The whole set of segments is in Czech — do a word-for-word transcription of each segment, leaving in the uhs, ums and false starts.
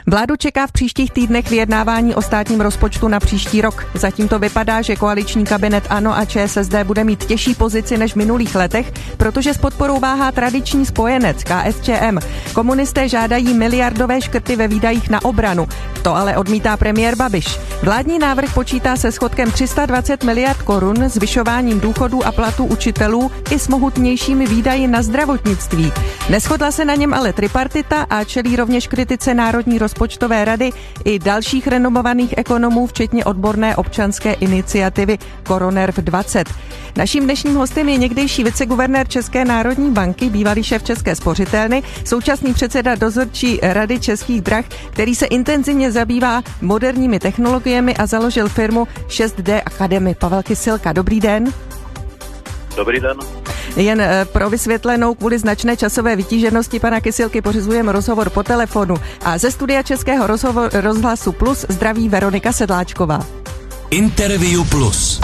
Vládu čeká v příštích týdnech vyjednávání o státním rozpočtu na příští rok. Zatím to vypadá, že koaliční kabinet ANO a ČSSD bude mít těžší pozici než v minulých letech, protože s podporou váhá tradiční spojenec K S Č M. Komunisté žádají miliardové škrty ve výdajích na obranu. To ale odmítá premiér Babiš. Vládní návrh počítá se schodkem tři sta dvacet miliard korun, zvyšováním důchodů a platů učitelů i s mohutnějšími výdaji na zdravotnictví. Neshodla se na něm ale tripartita a čelí rovněž kritice Národní rozpočtové rady i dalších renomovaných ekonomů, včetně odborné občanské iniciativy Koronerv dvacet. Naším dnešním hostem je někdejší viceguvernér České národní banky, bývalý šéf České spořitelny, současný předseda dozorčí rady Českých drah, který se intenzivně zabývá moderními technologiemi a založil firmu šest D Academy. Pavel Kysilka, dobrý den. Dobrý den. Jen pro vysvětlenou, kvůli značné časové vytíženosti pana Kysilky pořizujeme rozhovor po telefonu. A ze studia Českého rozhovor, rozhlasu Plus zdraví Veronika Sedláčková. Interview Plus.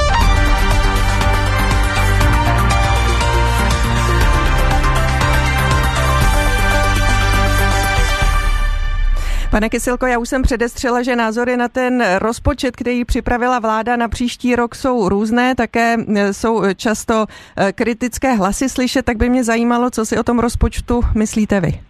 Pane Kysilko, já už jsem předestřela, že názory na ten rozpočet, který připravila vláda na příští rok, jsou různé, také jsou často kritické hlasy slyšet, tak by mě zajímalo, co si o tom rozpočtu myslíte vy.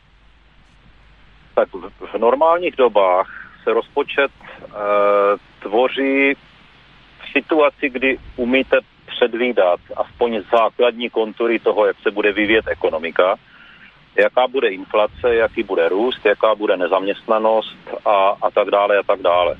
Tak v normálních dobách se rozpočet e, tvoří v situaci, kdy umíte předvídat aspoň základní kontury toho, jak se bude vyvíjet ekonomika, jaká bude inflace, jaký bude růst, jaká bude nezaměstnanost a, a tak dále a tak dále.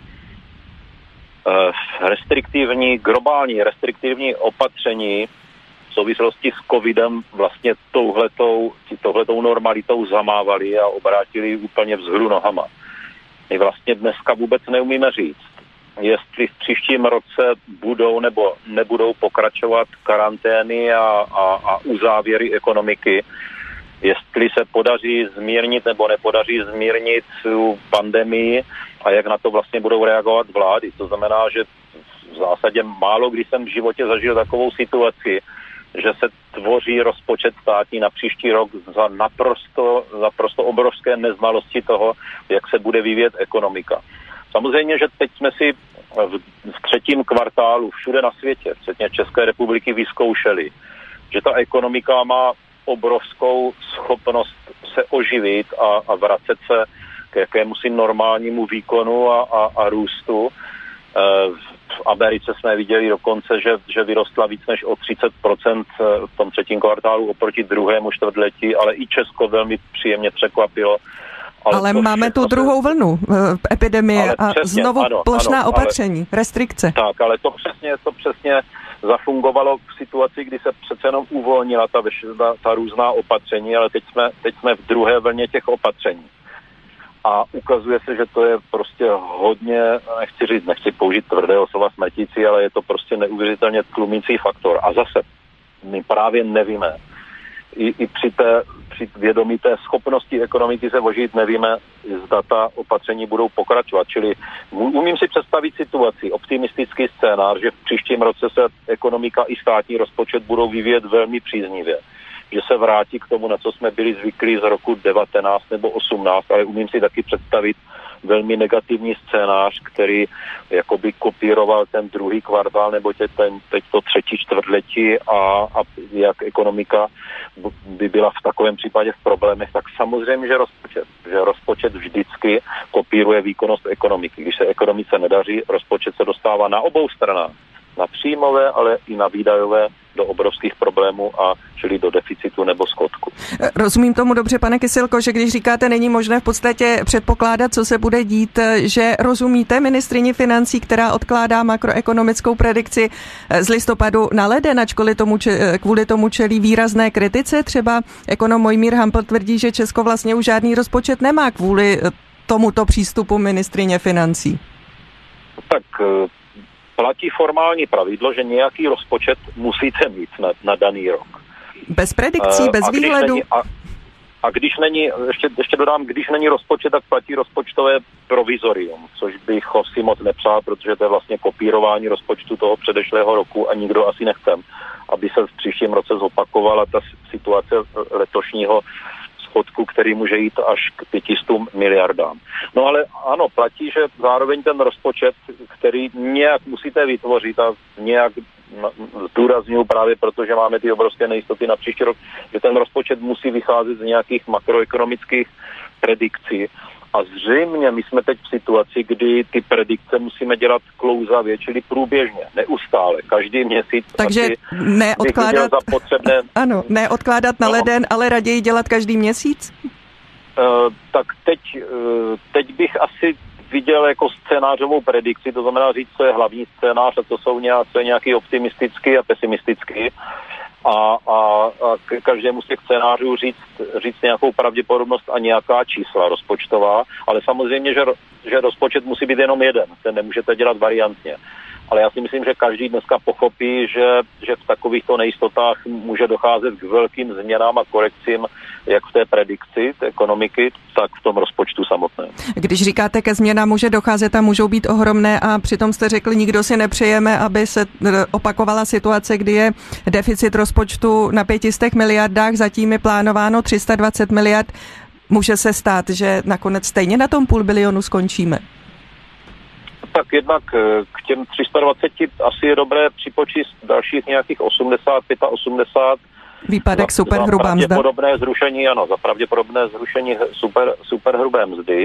E, restriktivní, globální restriktivní opatření v souvislosti s covidem vlastně touhletou, touhletou normalitou zamávali a obrátili úplně vzhůru nohama. My vlastně dneska vůbec neumíme říct, jestli v příštím roce budou nebo nebudou pokračovat karantény a, a, a uzávěry ekonomiky, jestli se podaří zmírnit nebo nepodaří zmírnit pandemii a jak na to vlastně budou reagovat vlády. To znamená, že v zásadě málo kdy jsem v životě zažil takovou situaci, že se tvoří rozpočet státní na příští rok za naprosto, naprosto obrovské neznalosti toho, jak se bude vyvíjet ekonomika. Samozřejmě, že teď jsme si v, v třetím kvartálu všude na světě, včetně České republiky, vyzkoušeli, že ta ekonomika má obrovskou schopnost se oživit a, a vracet se k jakémusi normálnímu výkonu a, a, a růstu. E, v Americe jsme viděli dokonce, že, že vyrostla víc než o třicet procent v tom třetím kvartálu oproti druhému čtvrtletí, ale i Česko velmi příjemně překvapilo. Ale, ale máme tu druhou vlnu epidemie a přesně, znovu ano, plošná ano, opatření, ale, restrikce. Tak, ale to přesně, to přesně zafungovalo v situaci, kdy se přece jenom uvolnila ta, ta, ta různá opatření, ale teď jsme, teď jsme v druhé vlně těch opatření. A ukazuje se, že to je prostě hodně, nechci říct, nechci použít tvrdého slova smrtící, ale je to prostě neuvěřitelně tlumící faktor. A zase, my právě nevíme, i, i při, té, při vědomí té schopnosti ekonomiky se ožít nevíme, zda ta opatření budou pokračovat. Čili umím si představit situaci, optimistický scénář, že v příštím roce se ekonomika i státní rozpočet budou vyvíjet velmi příznivě. Že se vrátí k tomu, na co jsme byli zvyklí z roku devatenáct nebo osmnáct, ale umím si taky představit velmi negativní scénář, který jakoby kopíroval ten druhý kvartál nebo tě, ten, teď to třetí čtvrtletí a, a jak ekonomika by byla v takovém případě v problémech, tak samozřejmě, že rozpočet, že rozpočet vždycky kopíruje výkonnost ekonomiky. Když se ekonomice nedaří, rozpočet se dostává na obou stranách. Na příjmové, ale i na výdajové do obrovských problémů a čili do deficitu nebo schodku. Rozumím tomu dobře, pane Kysilko, že když říkáte, není možné v podstatě předpokládat, co se bude dít, že rozumíte ministryni financí, která odkládá makroekonomickou predikci z listopadu na leden, ačkoliv tomu, kvůli tomu čelí výrazné kritice. Třeba ekonom Mojmír Hampl tvrdí, že Česko vlastně už žádný rozpočet nemá kvůli tomuto přístupu ministryně financí. Tak platí formální pravidlo, že nějaký rozpočet musíte mít na, na daný rok. Bez predikcí, bez a výhledu? Není, a, a když není, ještě, ještě dodám, když není rozpočet, tak platí rozpočtové provizorium, což bych si moc nepřál, protože to je vlastně kopírování rozpočtu toho předešlého roku a nikdo asi nechcem, aby se v příštím roce zopakovala ta situace letošního schodku, který může jít až k pětistům miliardám. No ale ano, platí, že zároveň ten rozpočet, který nějak musíte vytvořit a nějak zdůrazňuji právě proto, že máme ty obrovské nejistoty na příští rok, že ten rozpočet musí vycházet z nějakých makroekonomických predikcí. A zřejmě my jsme teď v situaci, kdy ty predikce musíme dělat klouzavě, čili průběžně, neustále, každý měsíc. Takže neodkládat, potřebné... ano, neodkládat na leden, ale raději dělat každý měsíc? Uh, tak teď, uh, teď bych asi viděl jako scénářovou predikci, to znamená říct, co je hlavní scénář a co jsou nějak, co je nějaký optimistický a pesimistický. A, a, a k každému z těch scénářů říct, říct nějakou pravděpodobnost a nějaká čísla rozpočtová, ale samozřejmě, že, že rozpočet musí být jenom jeden, ten nemůžete dělat variantně. Ale já si myslím, že každý dneska pochopí, že, že v takovýchto nejistotách může docházet k velkým změnám a korekcím, jak v té predikci té ekonomiky, tak v tom rozpočtu samotném. Když říkáte, ke změnám může docházet a můžou být ohromné a přitom jste řekli, nikdo si nepřejeme, aby se opakovala situace, kdy je deficit rozpočtu na pětistech miliardách, zatím je plánováno tři sta dvacet miliard. Může se stát, že nakonec stejně na tom půl bilionu skončíme? Tak jednak k těm tři sta dvaceti asi je dobré připočíst dalších nějakých osmdesát, osmdesát pět. Výpadek superhrubá mzda. Za pravděpodobné zrušení, ano, za pravděpodobné zrušení super, superhrubé mzdy,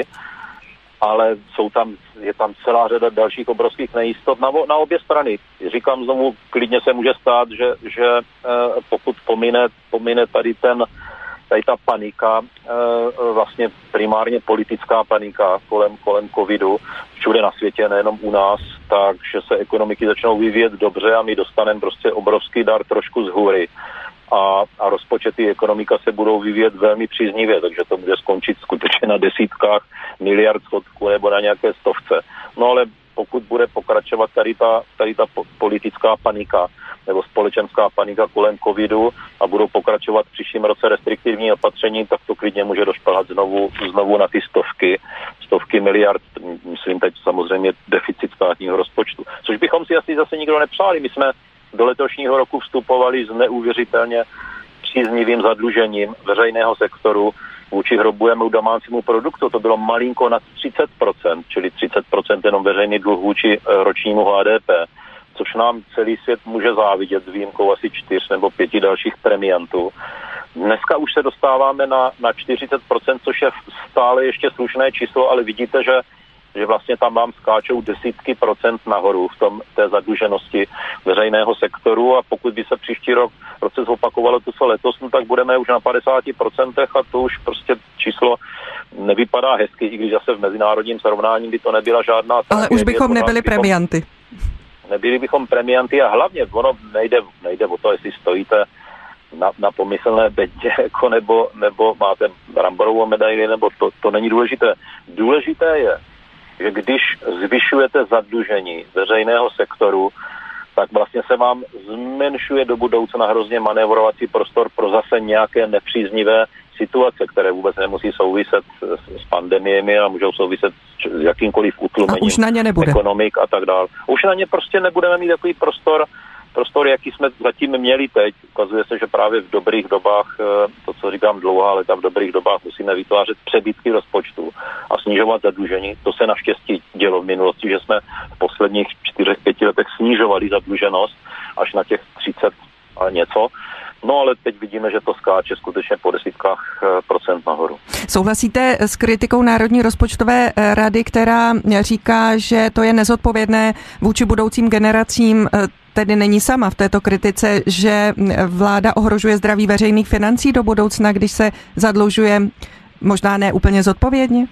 ale jsou tam, je tam celá řada dalších obrovských nejistot na, na obě strany. Říkám znovu, klidně se může stát, že, že pokud pomine, pomine tady ten tady ta panika, vlastně primárně politická panika kolem, kolem covidu, všude na světě, nejenom u nás, takže se ekonomiky začnou vyvíjet dobře a my dostaneme prostě obrovský dar trošku z hůry. A, a rozpočety ekonomika se budou vyvíjet velmi příznivě, takže to může skončit skutečně na desítkách miliard schodku nebo na nějaké stovce. No ale pokud bude pokračovat tady ta, tady ta politická panika nebo společenská panika kolem covidu a budou pokračovat v příštím roce restriktivní opatření, tak to klidně může došplhat znovu, znovu na ty stovky, stovky miliard, myslím teď samozřejmě deficit státního rozpočtu. Což bychom si asi zase nikdo nepřáli. My jsme do letošního roku vstupovali s neuvěřitelně příznivým zadlužením veřejného sektoru vůči hrubému domácímu produktu. To bylo malinko nad třicet procent, čili třicet procent jenom veřejný dluh vůči ročnímu H D P, což nám celý svět může závidět s výjimkou asi čtyř nebo pěti dalších premiantů. Dneska už se dostáváme na, na čtyřicet procent, což je stále ještě slušné číslo, ale vidíte, že že vlastně tam vám skáčou desítky procent nahoru v tom té zadluženosti veřejného sektoru a pokud by se příští rok proces opakovalo to, co letos, no, tak budeme už na padesát procent a to už prostě číslo nevypadá hezky, i když zase v mezinárodním srovnání by to nebyla žádná... Ale tragédie, už bychom nebyli bychom, premianty. Nebyli bychom premianty a hlavně ono nejde, nejde o to, jestli stojíte na, na pomyslné bedě, jako nebo, nebo máte bramborovou medaili, nebo to, to není důležité. Důležité je, že když zvyšujete zadlužení veřejného sektoru, tak vlastně se vám zmenšuje do budoucna hrozně manévrovací prostor pro zase nějaké nepříznivé situace, které vůbec nemusí souviset s, s pandemiemi a můžou souviset s jakýmkoliv utlumením ekonomik a tak dále. Už na ně prostě nebudeme mít takový prostor, prostor, jaký jsme zatím měli teď. Ukazuje se, že právě v dobrých dobách, to, co říkám dlouhá léta, v dobrých dobách musíme vytvářet přebytky rozpočtu a snižovat zadlužení. To se naštěstí dělo v minulosti, že jsme v posledních čtyřech, pěti letech snižovali zadluženost až na těch třicet a něco. No ale teď vidíme, že to skáče skutečně po desítkách procent nahoru. Souhlasíte s kritikou Národní rozpočtové rady, která říká, že to je nezodpovědné vůči budoucím generacím, tedy není sama v této kritice, že vláda ohrožuje zdraví veřejných financí do budoucna, když se zadlužuje možná ne úplně zodpovědně?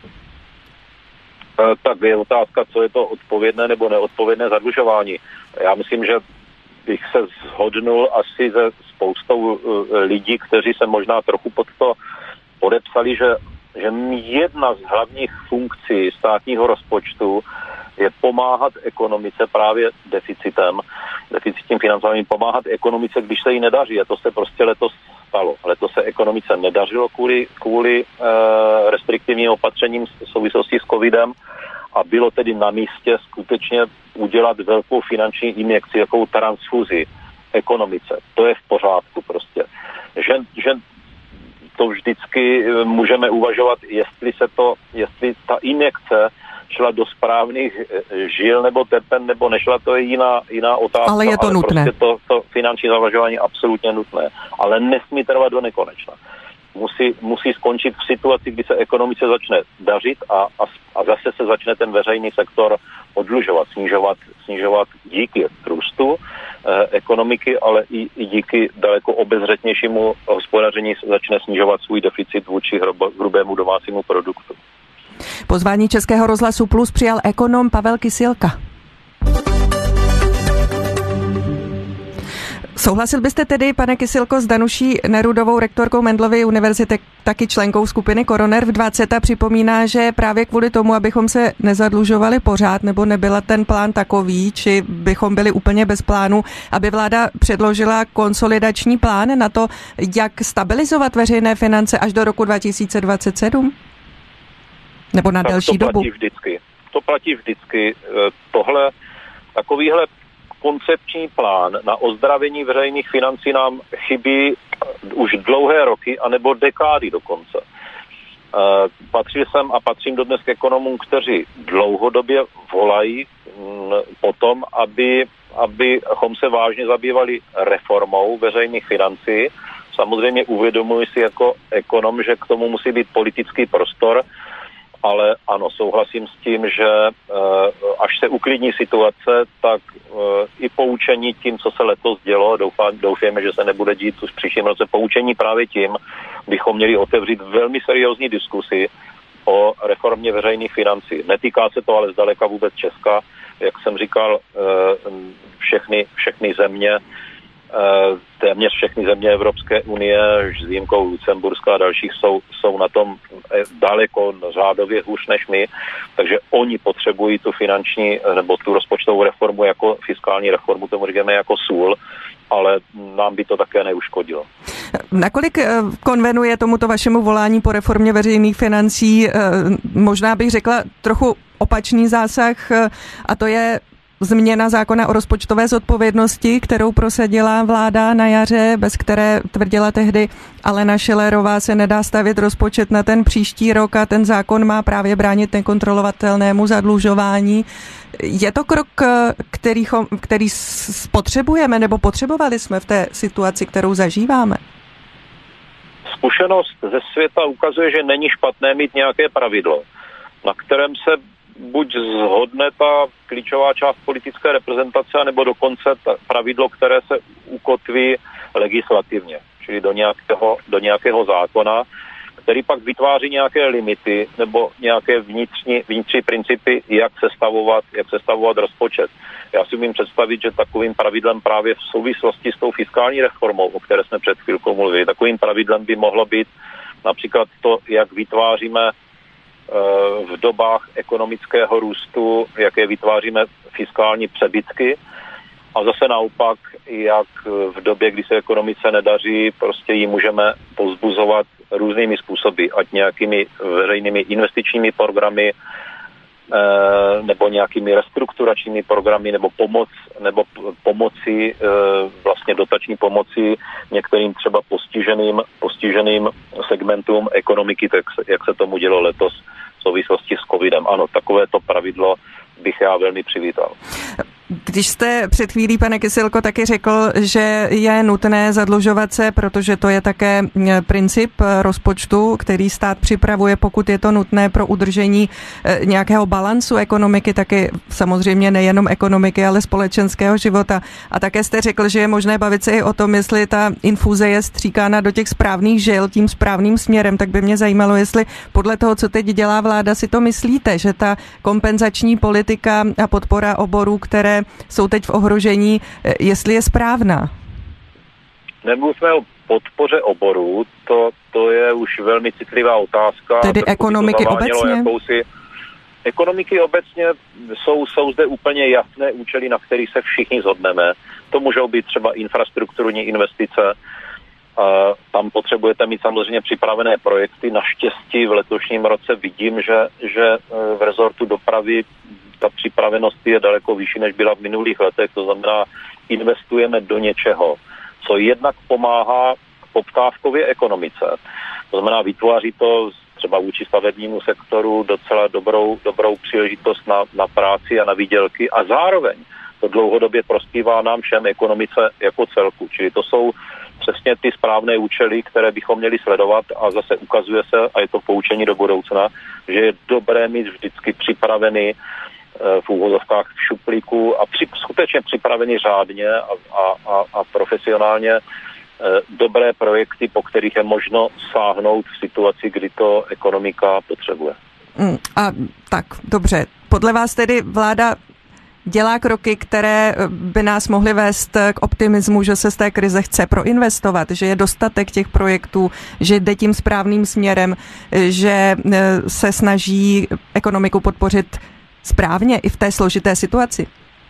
Tak je otázka, co je to odpovědné nebo neodpovědné zadlužování. Já myslím, že bych se shodnul asi se spoustou lidí, kteří se možná trochu pod to podepsali, že, že jedna z hlavních funkcí státního rozpočtu je pomáhat ekonomice právě deficitem, deficitním financováním, pomáhat ekonomice, když se jí nedaří. A to se prostě letos stalo. Letos se ekonomice nedařilo kvůli, kvůli e, restriktivním opatřením v souvislosti s covidem a bylo tedy na místě skutečně udělat velkou finanční injekci, jakou transfuzi ekonomice. To je v pořádku prostě. Že, že to vždycky můžeme uvažovat, jestli se to, jestli ta injekce šla do správných žil nebo tepen, nebo nešla, to je jiná, jiná otázka. Ale je to ale nutné. Prostě to, to finanční zavažování je absolutně nutné. Ale nesmí trvat do nekonečna. Musí, musí skončit v situaci, kdy se ekonomice začne dařit a, a, a zase se začne ten veřejný sektor odlužovat, snižovat, snižovat díky růstu eh, ekonomiky, ale i, i díky daleko obezřetnějšímu hospodaření začne snižovat svůj deficit vůči hrubému domácímu produktu. Pozvání Českého rozhlasu Plus přijal ekonom Pavel Kysilka. Souhlasil byste tedy, pane Kysilko, s Danuší Nerudovou, rektorkou Mendelovy univerzity, taky členkou skupiny Koroner v dvacet a připomíná, že právě kvůli tomu, abychom se nezadlužovali pořád, nebo nebyla ten plán takový, či bychom byli úplně bez plánu, aby vláda předložila konsolidační plán na to, jak stabilizovat veřejné finance až do roku dva tisíce dvacet sedm? Nebo na tak delší to dobu? Platí vždycky. To platí vždycky. Tohle, takovýhle koncepční plán na ozdravení veřejných financí nám chybí už dlouhé roky, anebo dekády dokonce. Patřil jsem a patřím dodnes k ekonomům, kteří dlouhodobě volají potom, aby, abychom se vážně zabývali reformou veřejných financí. Samozřejmě uvědomuji si jako ekonom, že k tomu musí být politický prostor, ale ano, souhlasím s tím, že až se uklidní situace, tak i poučení tím, co se letos dělo, doufám, doufáme, že se nebude dít už v příštím roce, poučení právě tím, bychom měli otevřít velmi seriózní diskusi o reformě veřejných financí. Netýká se to ale zdaleka vůbec Česka, jak jsem říkal, všechny, všechny země, téměř všechny země Evropské unie, s výjimkou Lucemburska a dalších, jsou, jsou na tom daleko řádově hůř než my, takže oni potřebují tu finanční nebo tu rozpočtovou reformu jako fiskální reformu, tomu říkáme jako sůl, ale nám by to také neuškodilo. Nakolik konvenuje tomuto vašemu volání po reformě veřejných financí, možná bych řekla trochu opačný zásah, a to je změna zákona o rozpočtové zodpovědnosti, kterou prosadila vláda na jaře, bez které, tvrdila tehdy Alena Schillerová, se nedá stavět rozpočet na ten příští rok a ten zákon má právě bránit nekontrolovatelnému zadlužování. Je to krok, který, který spotřebujeme nebo potřebovali jsme v té situaci, kterou zažíváme? Zkušenost ze světa ukazuje, že není špatné mít nějaké pravidlo, na kterém se buď zhodne ta klíčová část politické reprezentace, nebo dokonce pravidlo, které se ukotví legislativně, čili do nějakého, do nějakého zákona, který pak vytváří nějaké limity nebo nějaké vnitřní, vnitřní principy, jak sestavovat, jak sestavovat rozpočet. Já si umím představit, že takovým pravidlem právě v souvislosti s tou fiskální reformou, o které jsme před chvilkou mluvili, takovým pravidlem by mohlo být například to, jak vytváříme v dobách ekonomického růstu, jaké vytváříme fiskální přebytky, a zase naopak, jak v době, kdy se ekonomice nedaří, prostě ji můžeme povzbuzovat různými způsoby, ať nějakými veřejnými investičními programy, nebo nějakými restrukturačními programy, nebo pomoc, nebo pomoci, vlastně dotační pomoci některým třeba postiženým, postiženým segmentům ekonomiky, tak jak se tomu dělo letos v souvislosti s covidem. Ano, takovéto pravidlo bych já velmi přivítal. Když jste před chvílí, pane Kysilko, taky řekl, že je nutné zadlužovat se, protože to je také princip rozpočtu, který stát připravuje, pokud je to nutné pro udržení nějakého balancu ekonomiky, taky samozřejmě nejenom ekonomiky, ale společenského života. A také jste řekl, že je možné bavit se i o tom, jestli ta infuze je stříkána do těch správných žil tím správným směrem, tak by mě zajímalo, jestli podle toho, co teď dělá vláda, si to myslíte, že ta kompenzační politika a podpora oborů, které jsou teď v ohrožení, jestli je správná? Nemluvíme o podpoře oborů, to, to je už velmi citlivá otázka. Tedy ekonomiky obecně? Jakousi... Ekonomiky obecně jsou, jsou zde úplně jasné účely, na kterých se všichni shodneme. To můžou být třeba infrastrukturní investice, tam potřebujete mít samozřejmě připravené projekty. Naštěstí v letošním roce vidím, že, že v rezortu dopravy ta připravenost je daleko vyšší, než byla v minulých letech. To znamená, investujeme do něčeho, co jednak pomáhá poptávkově ekonomice. To znamená, vytváří to třeba vůči stavebnímu sektoru docela dobrou, dobrou příležitost na, na práci a na výdělky a zároveň to dlouhodobě prospívá nám všem ekonomice jako celku. Čili to jsou přesně ty správné účely, které bychom měli sledovat a zase ukazuje se, a je to poučení do budoucna, že je dobré mít vždycky připravený v úvodovkách v šuplíku a při, skutečně připravený řádně a, a, a, a profesionálně dobré projekty, po kterých je možno sáhnout v situaci, kdy to ekonomika potřebuje. Mm, a tak, dobře. Podle vás tedy vláda dělá kroky, které by nás mohly vést k optimismu, že se z té krize chce proinvestovat, že je dostatek těch projektů, že jde tím správným směrem, že se snaží ekonomiku podpořit správně i v té složité situaci?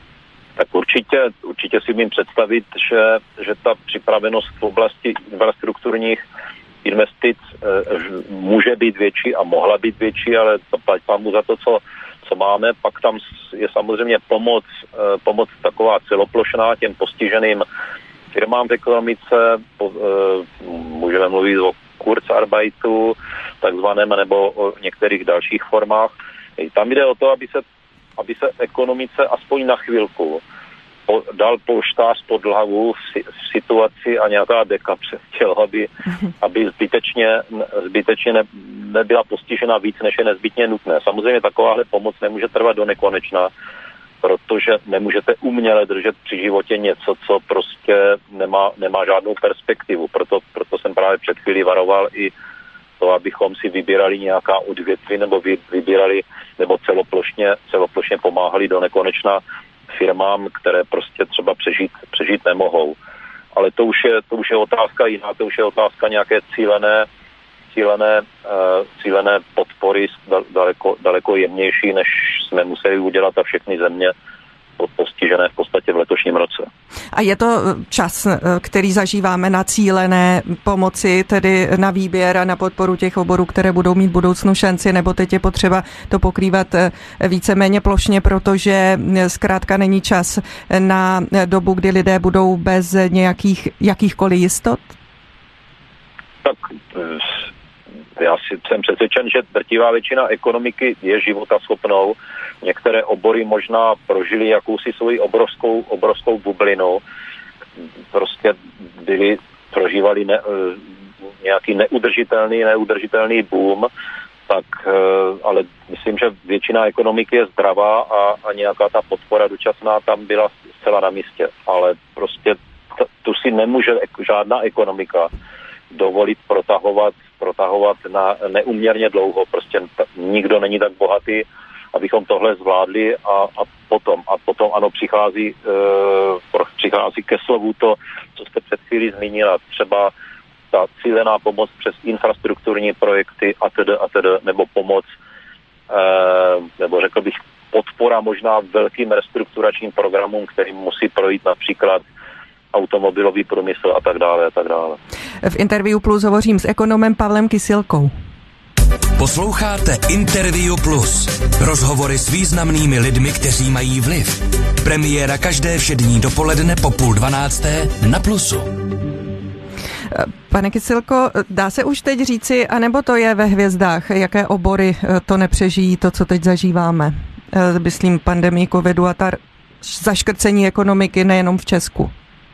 Tak určitě, určitě si umím představit, že, že ta připravenost v oblasti infrastrukturních investic e, může být větší a mohla být větší, ale zaplať pámu za to, co, co máme. Pak tam je samozřejmě pomoc, e, pomoc taková celoplošná těm postiženým firmám v ekonomice. Po, e, můžeme mluvit o Kurzarbeitu, takzvaném, nebo o některých dalších formách. Tam jde o to, aby se, aby se ekonomice aspoň na chvilku po, dal polštář pod hlavu v, si, v situaci a nějaká deka přes tělo, aby, aby zbytečně, zbytečně ne, nebyla postižena víc, než je nezbytně nutné. Samozřejmě takováhle pomoc nemůže trvat do nekonečna, protože nemůžete uměle držet při životě něco, co prostě nemá, nemá žádnou perspektivu. Proto, proto jsem právě před chvílí varoval i to, abychom si vybírali nějaká odvětví nebo vy, vybírali nebo celoplošně, celoplošně pomáhali do nekonečna firmám, které prostě třeba přežít, přežít nemohou. Ale to už je, to už je otázka jiná, to už je otázka nějaké cílené, cílené, uh, cílené podpory daleko, daleko jemnější, než jsme museli udělat a všechny země postižené v podstatě v letošním roce. A je to čas, který zažíváme na cílené pomoci, tedy na výběr a na podporu těch oborů, které budou mít v budoucnu šanci, nebo teď je potřeba to pokrývat víceméně plošně, protože zkrátka není čas na dobu, kdy lidé budou bez nějakých jakýchkoliv jistot? Tak já si jsem přesvědčen, že drtivá většina ekonomiky je životaschopnou. Některé obory možná prožili jakousi svoji obrovskou, obrovskou bublinu. Prostě byli, prožívali ne, nějaký neudržitelný, neudržitelný boom, tak, ale myslím, že většina ekonomiky je zdravá a, a nějaká ta podpora dočasná tam byla zcela na místě. Ale prostě t, tu si nemůže žádná ekonomika dovolit protahovat, protahovat na neuměrně dlouho. Prostě t- nikdo není tak bohatý, abychom tohle zvládli a, a potom, a potom ano, přichází, e, přichází ke slovu to, co jste před chvílí zmínila, třeba ta cílená pomoc přes infrastrukturní projekty atd. atd. Nebo pomoc, e, nebo řekl bych podpora možná velkým restrukturačním programům, kterým musí projít například automobilový průmysl a tak dále a tak dále. V Interview Plus hovořím s ekonomem Pavlem Kysilkou. Posloucháte Interview Plus. Rozhovory s významnými lidmi, kteří mají vliv. Premiéra každé všední dopoledne po půl dvanácté na Plusu. Pane Kysilko, dá se už teď říci, anebo to je ve hvězdách, jaké obory to nepřežijí, to, co teď zažíváme? Myslím pandemii covidu a ta zaškrcení ekonomiky nejenom v Česku.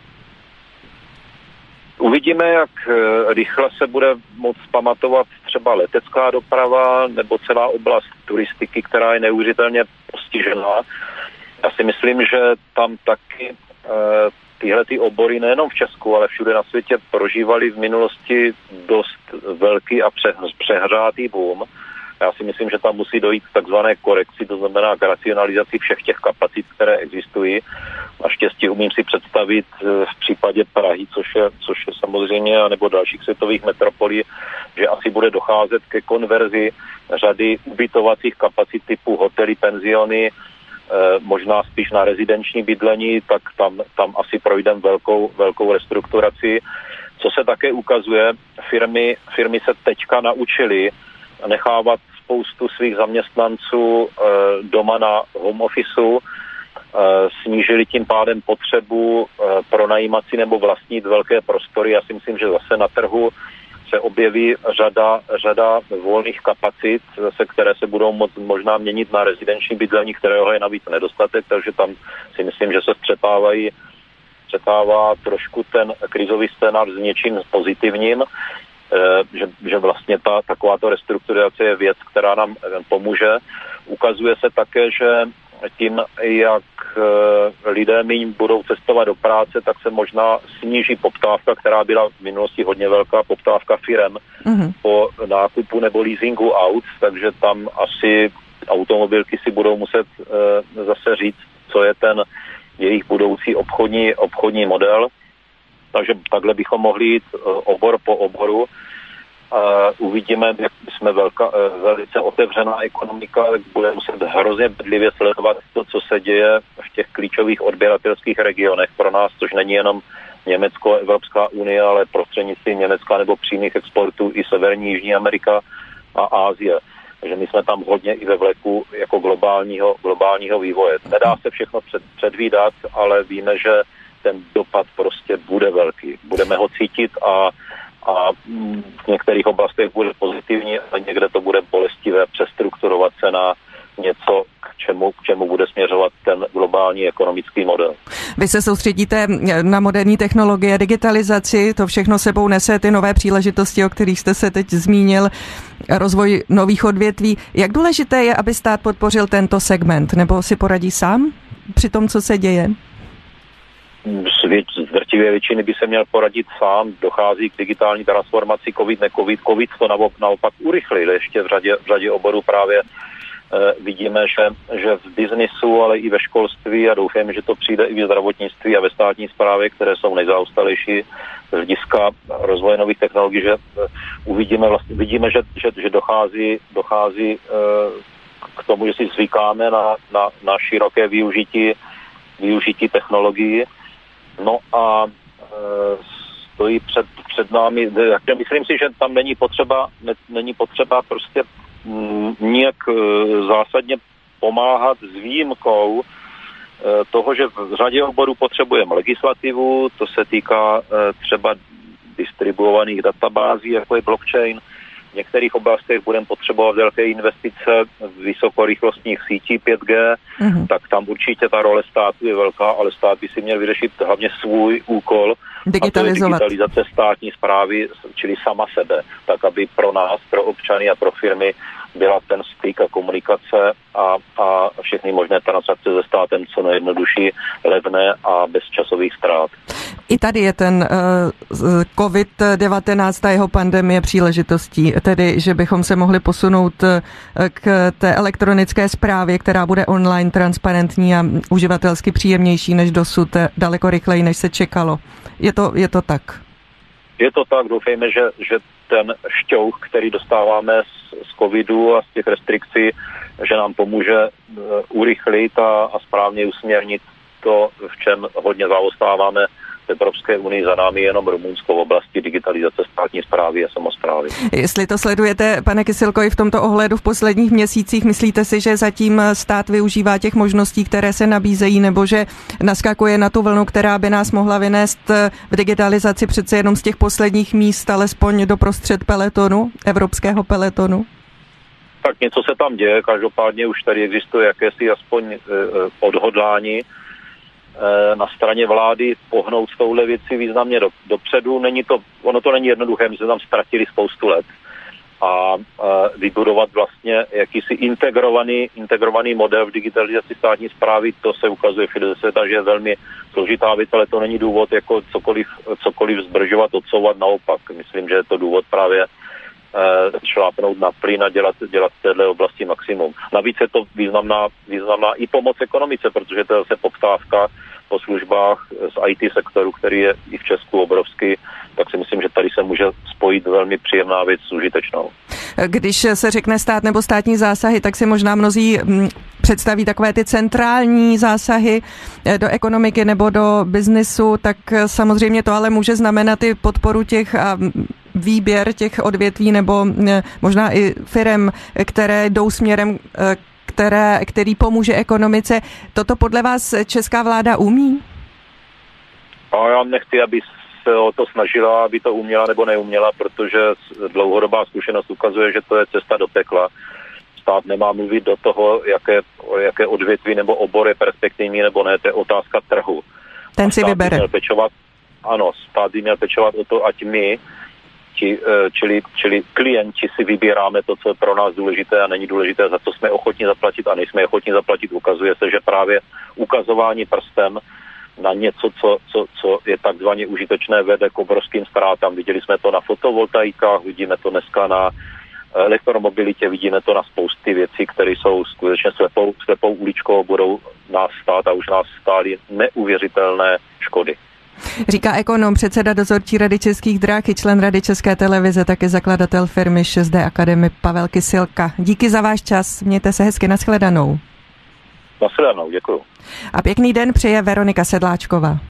Uvidíme, jak rychle se bude moct pamatovat třeba letecká doprava nebo celá oblast turistiky, která je neuvěřitelně postižená. Já si myslím, že tam taky e, tyhle ty obory nejenom v Česku, ale všude na světě prožívali v minulosti dost velký a pře, přehřátý boom. Já si myslím, že tam musí dojít k takzvané korekci, to znamená k racionalizaci všech těch kapacit, které existují. Naštěstí umím si představit v případě Prahy, což je, což je samozřejmě, nebo dalších světových metropolí, že asi bude docházet ke konverzi řady ubytovacích kapacit typu hotely, penziony, možná spíš na rezidenční bydlení, tak tam, tam asi projdeme velkou, velkou restrukturaci. Co se také ukazuje, firmy, firmy se teďka naučily nechávat spoustu svých zaměstnanců e, doma na home officeu snížili tím pádem potřebu pronajímat si nebo vlastnit velké prostory. Já si myslím, že zase na trhu se objeví řada, řada volných kapacit, zase, které se budou moc, možná měnit na rezidenční bydlení, kterého je navíc nedostatek, takže tam si myslím, že se střetávají, střetává trošku ten krizový scénář s něčím pozitivním, že, že vlastně ta takováto restrukturace je věc, která nám pomůže. Ukazuje se také, že tím, jak lidé míň budou cestovat do práce, tak se možná sníží poptávka, která byla v minulosti hodně velká, poptávka firem mm-hmm. po nákupu nebo leasingu aut, takže tam asi automobilky si budou muset e, zase říct, co je ten jejich budoucí obchodní, obchodní model. Takže takhle bychom mohli jít obor po oboru. Uh, uvidíme, jak jsme velká, uh, velice otevřená ekonomika, tak bude muset hrozně bedlivě sledovat to, co se děje v těch klíčových odběratelských regionech pro nás, což není jenom Německo, Evropská unie, ale prostřednictvím Německa nebo přímých exportů i Severní, Jižní Amerika a Asie. Takže my jsme tam hodně i ve vleku jako globálního, globálního vývoje. Nedá se všechno před, předvídat, ale víme, že ten dopad prostě bude velký. Budeme ho cítit a a v některých oblastech bude pozitivní, ale někde to bude bolestivé přestrukturovat se na něco, k čemu, k čemu bude směřovat ten globální ekonomický model. Vy se soustředíte na moderní technologie, digitalizaci, to všechno sebou nese ty nové příležitosti, o kterých jste se teď zmínil, rozvoj nových odvětví. Jak důležité je, aby stát podpořil tento segment, nebo si poradí sám při tom, co se děje? Z drtivé většiny by se měl poradit sám, dochází k digitální transformaci, covid, ne covid, covid to naopak urychlil ještě v řadě, v řadě oborů právě eh, vidíme, že, že v biznisu, ale i ve školství a doufáme, že to přijde i ve zdravotnictví a ve státní správě, které jsou nejzaostalejší z hlediska rozvoje nových technologií, že eh, uvidíme vlastně, vidíme, že, že, že dochází, dochází eh, k tomu, že si zvykáme na, na, na široké využití, využití technologií. No a e, stojí před, před námi, myslím si, že tam není potřeba, ne, není potřeba prostě m, nijak e, zásadně pomáhat s výjimkou e, toho, že v řadě oborů potřebujeme legislativu, to se týká e, třeba distribuovaných databází, jako je blockchain. V některých oblastech budeme potřebovat velké investice v vysokorychlostních sítí pět G, mm-hmm. tak tam určitě ta role státu je velká, ale stát by si měl vyřešit hlavně svůj úkol, a to je digitalizace státní správy, čili sama sebe, tak aby pro nás, pro občany a pro firmy byla ten styk a komunikace a, a všechny možné transakce se státem co nejjednodušší, levné a bez časových ztrát. I tady je ten uh, covid devatenáct a jeho pandemie příležitostí, tedy že bychom se mohli posunout k té elektronické správě, která bude online, transparentní a uživatelsky příjemnější než dosud, daleko rychleji, než se čekalo. Je to, je to tak? Je to tak, doufejme, že, že ten šťouch, který dostáváme z, z covidu a z těch restrikcí, že nám pomůže uh, urychlit a, a správně usměrnit to, v čem hodně zaostáváme v Evropské unii, za námi jenom Rumunsko v oblasti digitalizace státní správy a samosprávy. Jestli to sledujete, pane Kysilko, i v tomto ohledu v posledních měsících, myslíte si, že zatím stát využívá těch možností, které se nabízejí, nebo že naskakuje na tu vlnu, která by nás mohla vynést v digitalizaci přece jenom z těch posledních míst, alespoň do prostřed peletonu, evropského peletonu? Tak něco se tam děje, každopádně už tady existuje jakési aspoň eh, odhodlání na straně vlády pohnout s touhle věci významně do, dopředu. Není to, ono to není jednoduché, my jsme tam ztratili spoustu let a, a vybudovat vlastně jakýsi integrovaný, integrovaný model v digitalizaci státní správy, to se ukazuje v světa, že je velmi složitá věc, ale to není důvod jako cokoliv, cokoliv zdržovat, odsouvat, naopak. Myslím, že je to důvod právě šlápnout na plyn a dělat, dělat v této oblasti maximum. Navíc je to významná, významná i pomoc ekonomice, protože to je zase poptávka po službách z í té sektoru, který je i v Česku obrovský, tak si myslím, že tady se může spojit velmi příjemná věc s užitečnou. Když se řekne stát nebo státní zásahy, tak si možná mnozí představí takové ty centrální zásahy do ekonomiky nebo do biznisu, tak samozřejmě to ale může znamenat i podporu těch a výběr těch odvětví nebo možná i firem, které jdou směrem k které, který pomůže ekonomice. Toto podle vás česká vláda umí? A já nechci, aby se o to snažila, aby to uměla nebo neuměla, protože dlouhodobá zkušenost ukazuje, že to je cesta do pekla. Stát nemá mluvit do toho, jaké, jaké odvětví nebo obor je perspektivní nebo ne, to je otázka trhu. Ten si vybere. Měl pečovat, ano, stát by měl pečovat o to, ať my, ti, čili, čili klienti si vybíráme to, co je pro nás důležité a není důležité, za co jsme ochotni zaplatit a nejsme ochotni zaplatit. Ukazuje se, že právě ukazování prstem na něco, co, co, co je takzvaně užitečné, vede k obrovským ztrátám. Viděli jsme to na fotovoltaikách, vidíme to dneska na elektromobilitě, vidíme to na spousty věcí, které jsou skutečně slepou, slepou uličkou, budou nás stát a už nás stály neuvěřitelné škody. Říká ekonom, předseda dozorčí rady Českých drah i člen rady České televize, také zakladatel firmy šest dé Academy Pavel Kysilka. Díky za váš čas, mějte se hezky, nashledanou. Nashledanou, děkuju. A pěkný den přeje Veronika Sedláčková.